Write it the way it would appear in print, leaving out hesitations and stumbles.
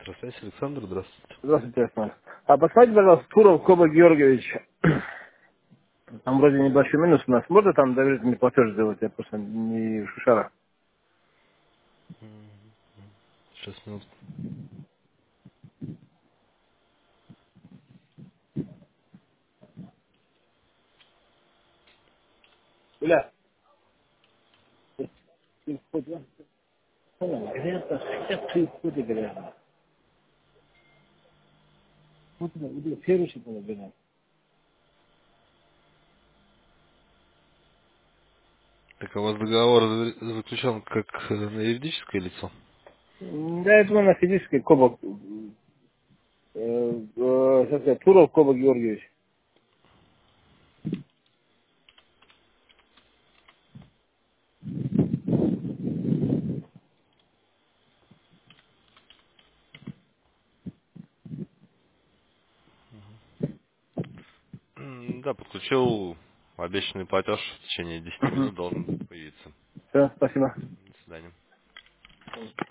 Здравствуйте, Александр, здравствуйте. Здравствуйте, Осман. А посмотрите, пожалуйста, Туров Коба Георгиевич. Там вроде небольшой минус у нас. Можно там доверительный платеж сделать? Я просто не в шишарах. Сейчас минутку. Бля, ты входишь? Грязно, сейчас ты входишь грязно. Вот это, вот это, феруши было грязно. Так, а у вас договор заключен как на юридическое лицо? Да, это у нас физический Коба, сейчас я, Туров Коба Георгиевич. Да, подключил обещанный платеж в течение 10 минут должен появиться. Все, спасибо. До свидания.